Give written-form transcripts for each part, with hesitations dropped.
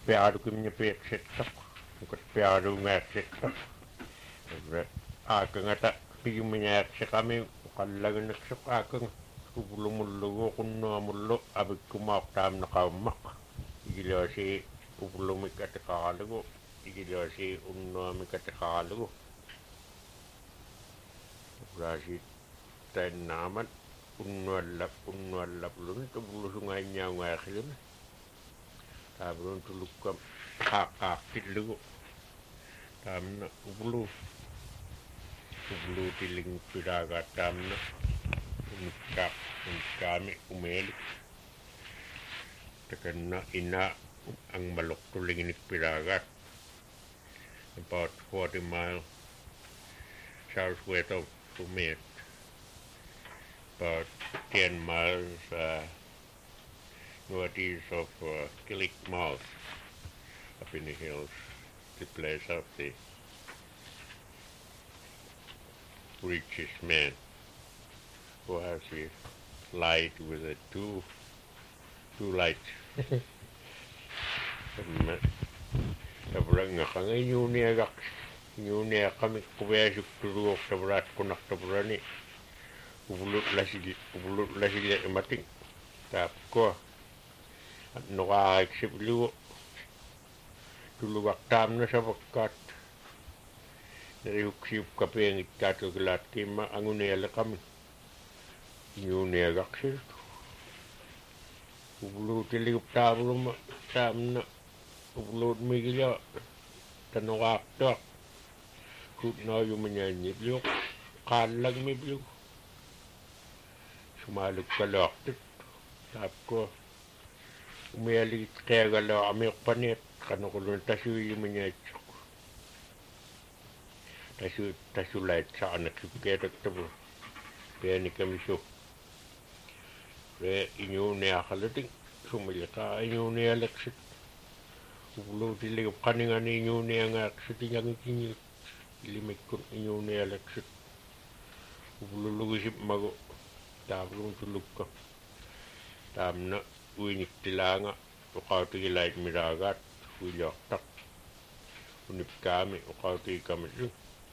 peadukin peeksettä, kun peadungaaksettä. Aakangata piyumingaaksekami qallagunaksuq aakanga uvulumullugu qunnuamullu avikkumaaqtaamnaqaummaq igiloosi uvulumik atiqaralugu igiloosi unnuamik atiqaralugu raasi taannaamat unnuallapulun tuvulusungainniaungaaqilun taavulun tulukkam qaaqaaqtillugu taamna uvuluutiling pilaagaataamna unkaami umeeli takanna ina angmaloktulinginik pilaagaat about 40 miles southwest of Sumet, about 10 miles northeast of Killick Mouth up in the hills, the place of the richest man who has a light with a two lights. Tabrang nga inyuniagak kubeasuk turuok tabrat kunak tabrani ubulut lasig mating tap ko at nukaaksip lugo tuluwak tam na sa pagkat narihuksip kape ang ikatugilat kima angunela kami inyuniagak sir ubulut iligop tabruma tam na ubulut migilya tanukak tok kut na yung manyanyi blok kalag mi blok sumalog ka laktit tap ko umiyalig kaya galaw amik panit kanukulun tasu yung manyachok tasu light sa anak suketak tabo kaya ni kami so re inyo niya kalating sumalika inyo niya laksit ulo tilig kaningan inyo niya nga laksit yung kinyil ilimikon inyo niya laksit ululugisip mago tablong tulog ka tamna uinik tilanga ukauti ilait miragat uyaktak unip kami ukauti kami yun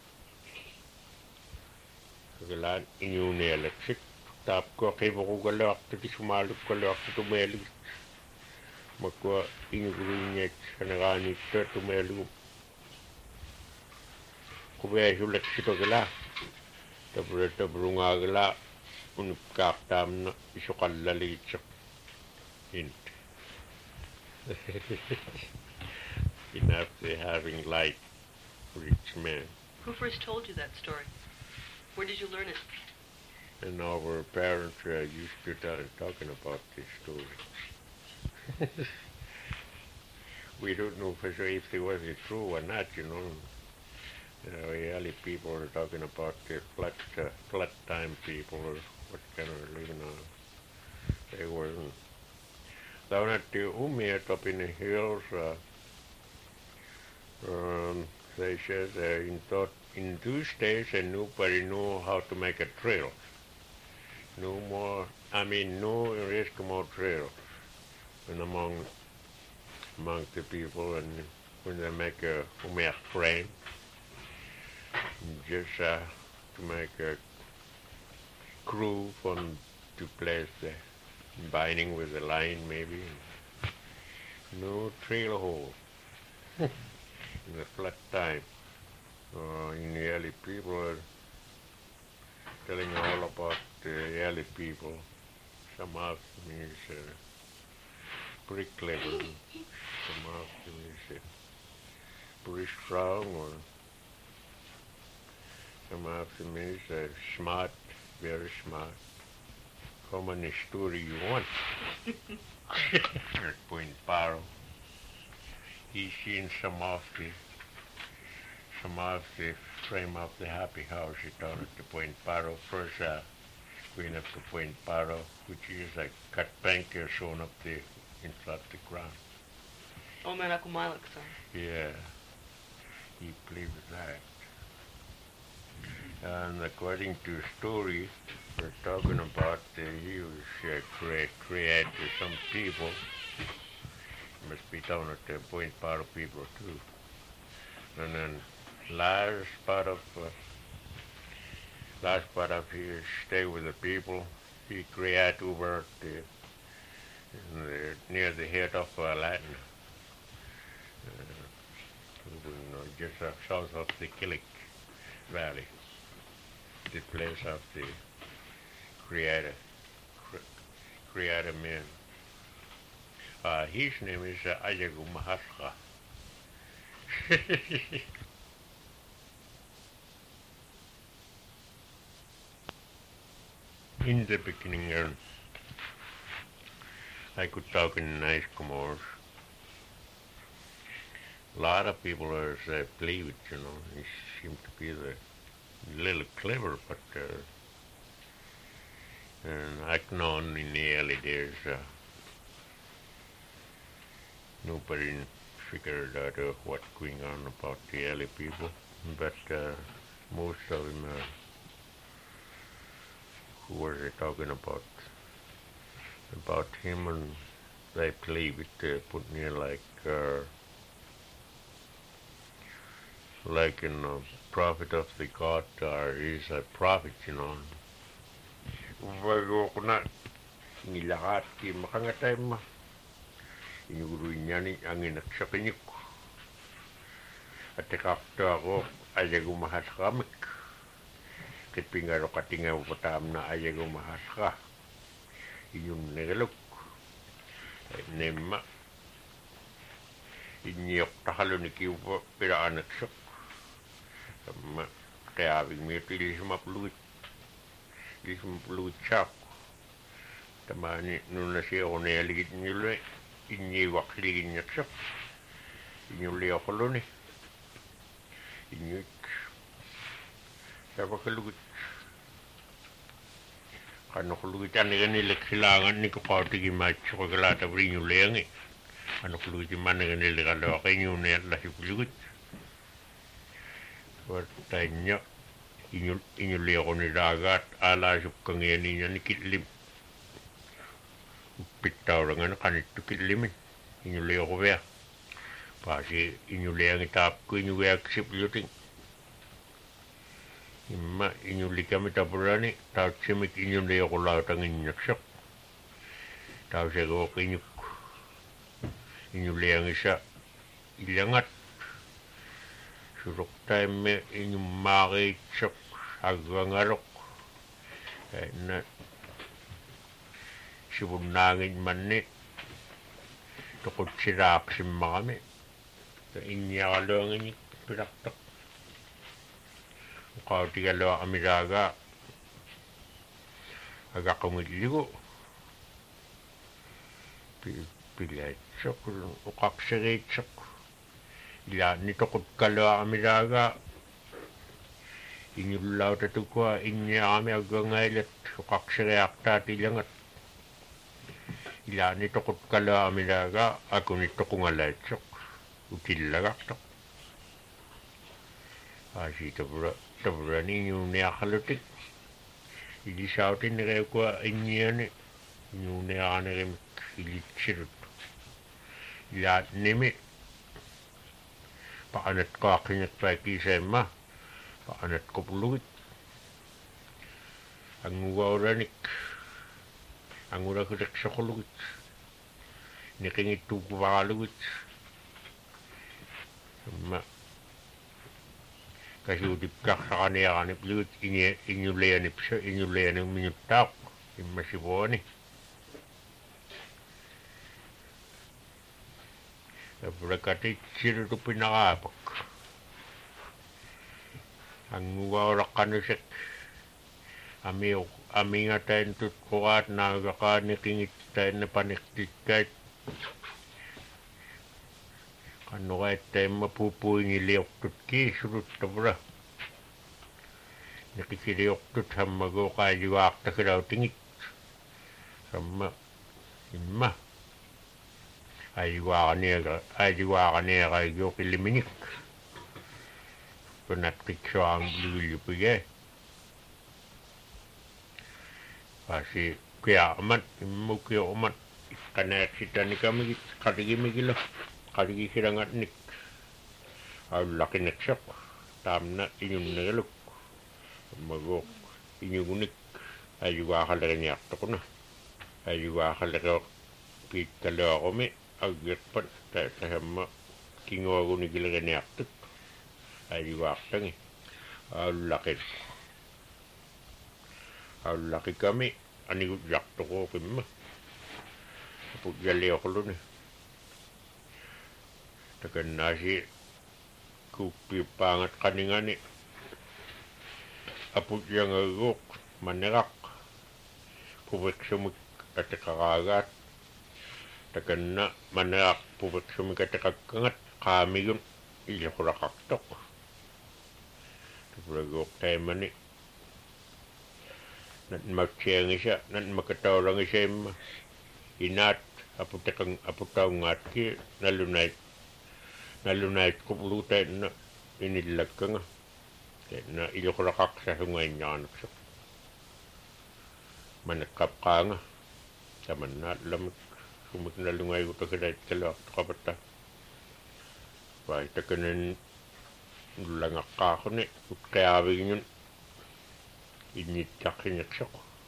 kagalaan inyo niya laksit tap ko kibo ko galak tati sumalok galak tumelig magwa inyo gulinyek kanaganit tumelig kubeasuk laksito gala tabrunga gala unip kaaktaamna isukallalitsak hint enough having light rich man. Who first told you that story? Where did you learn it? And our parents used to talking about this story. We don't know for sure if it was true or not, you know. Early people were talking about the flood time people or what kind of living on. They were down at the Umiat up in the hills. They said in those days nobody knew how to make a trail. No Eskimo trail. And among the people, and when they make a Umiat frame, just to make a crew from to place the binding with a line maybe. No trail hole in the flood time. In the early people are telling all about the early people. Some of them is pretty clever. Some of them is pretty strong, or some of them is smart, very smart. How many story you want? At Point Paro. He's seen some of the frame of the happy house down at the Point Paro. First going up to Point Paro, which is a cut bank shown up there inside the ground. Oh, Merakumalak, sir. Yeah, he believed that. And according to story, we're talking about he was created some people must be down at the point part of people too. And then last part of his stay with the people, he created over near the head of Latin, just south of the Killick Valley, the place of the creator man. His name is Ayagu Mahasra. In the beginning, I could talk in nice Comores. A lot of people are believe it, He seemed to be a little clever, but and I've known in the early days, nobody figured out what's going on about the early people, but most of them, who was they talking about him, and they believe it, put near like in prophet of the God, or he's a prophet, Bago ko na nilahat ki makangatay ma. Inuguro niya ni ang inaksakinyuk. At kakto ako ayago mahas kamik. Kit pingaro katinga upatam na ayago mahas ka. Inyong nagalok. Nema. Inyok takalo ni kiwa pira anaksak. Sama kaya abing may tilis mapluit. Liksom blodtjack. Tamani nuna siya ako nayaligid nila. Inyiwak ligin niya siya. Inyuli ako luni. Inyuk. Sapa kalugut. Kano kalugut ani kanila kailangan ni kakauti kimatso kagalata pa rin yung layang eh. Kano kalugut yung mana kanila kalawa kayo yung nayat lasi kalugut. Watay niya. Inyuli ako ni dagat, alasok kang yan niya ni kitlim. Pitaw lang ano, kanit to kitlimin. Inyuli ako kaya. Pasi inyuli ang itap ko, inyuli ang sipluting. Inyuli kami tapurani, tao simik inyuli ako lahat ang inyaksak. Tao siya ko kinyuk. Inyuli ang isa, ilangat. Surok tayo may inyong makitsak. Agwangarok na sibunangin man ni tukod sirak simma kami inya kalungan ni pinaktak kauti kalawa kami daga agakumidligo pilay tsak ukaksarit tsak ila ni tukod kalawa kami daga Inyulaw tatukwa inya kami agangailat kaksareakta tilangat. Ila nito kot kala kami daga ako nito kong alaitsok. Utilagaktak. Asi tabura ninyo niyakalutik. Ili sautin ni kayo kwa inya ni. Inyo niyakanerim ilitsirut. Ila nimi. Pakanat ko akinat pa kisay ma. Pakanat ko puluit. Ang uranik. Ang urakutak sa kuluit. Nikingit tukupaluit. Kasi utipkak sa kaniya kanip luit. Inyulayanip siya. Inyulayanip minuttak. Imasibuan eh. Pagkati sila ito pinakapak. Ang warak kanusik. Ami nga tayo tutkukat na nagakanikingit tayo na paniktik kahit. Kano kahit tayo mapupuin niliyok tutki surut tabra. Nakikiliyok tut hamago kajiwak ta kiraw tingit. Sama inma. Ajiwakan niya kayo kiliminik. Panatik siya ang lulupigay. Kasi kaya amat, mo kaya amat, kaneeksitani kamikit katigimikilo katigisirangatnik aullakineksok taamna inyunnegeluk magok inyugunik ayugaaqaleriniartoquna ayugaaqalereoq piittaleoqumi aggerpat tahamma kinguagunigileriniartut ayugaartangi aullaqikami anigutjartoqooqimma aput yalliorluni takannaasi kuuppiuppaangat qaningani aput yangaguuq maneraq puveksumik ateqaraagaat takanna maneraq puveksumik ateqakkangat qaamigun illuqulaqartoq tupulaguuq taimani natmaksiangisa natmakataulangisaimma inaat aputaungaatki nallunait qupuluutainna inillakkanga tainna illuqulaqaqsasungainnyaanaqsoq maneqqapqaanga tamannaat lamik sumik nallungaigutakalaitkaluartoqapatta vai takanan ullangaqqaaquni utqiaaviginnun innittaqsiniqsoq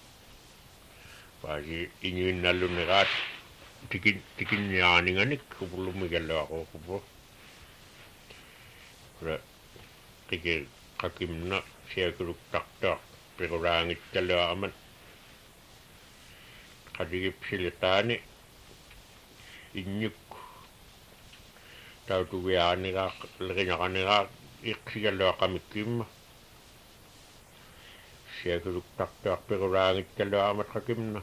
vai iñuinnalluneraat tikinniaaninganik upullumigalluaqooqupo qike qakimna siakuluktartaaq piqulaangitkaluaraman qatigipsilitaani innyuk tautuviaaniraaq lerinaqaniraaq iqsigalluaqamikkimma siakuluktartaaq piqulaangitkaluaramat qakimna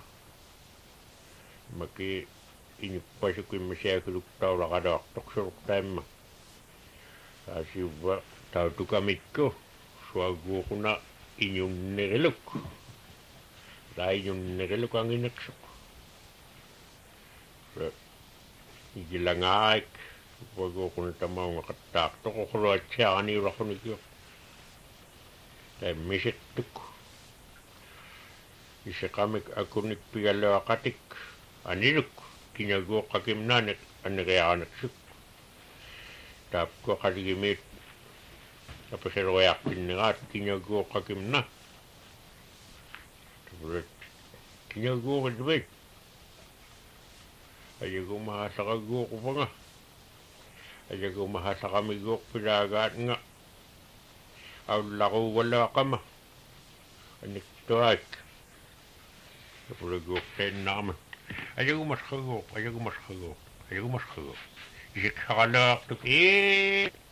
maki iñuppasukimma siakuluktaulaqaluartoqsuruq taimma aasiuvva tautukamikku suaguuquna iñunneriluk laiñunneriluk angineqsuq igilangaik suaguuquna tamaungaqattaartoq uquluatsiaaniulaqunikiuq taimmisittuk iseqamik akunik pigalluaqatik aniluk kiñaguuq qakimnaanik aneriaaneqsuk taapko qatigimiit apaseruiartinneraat kiñaguuq qakimna tapulat kiñaguuqitmit ayagumahaasaqaguuqupanga ayagumahaasaqamiguuq pilaagaatnga aullaquugaluaqama aniktuaik tapulaguuq tainnaarma ayagumasqaguuq isikqaqaluartuk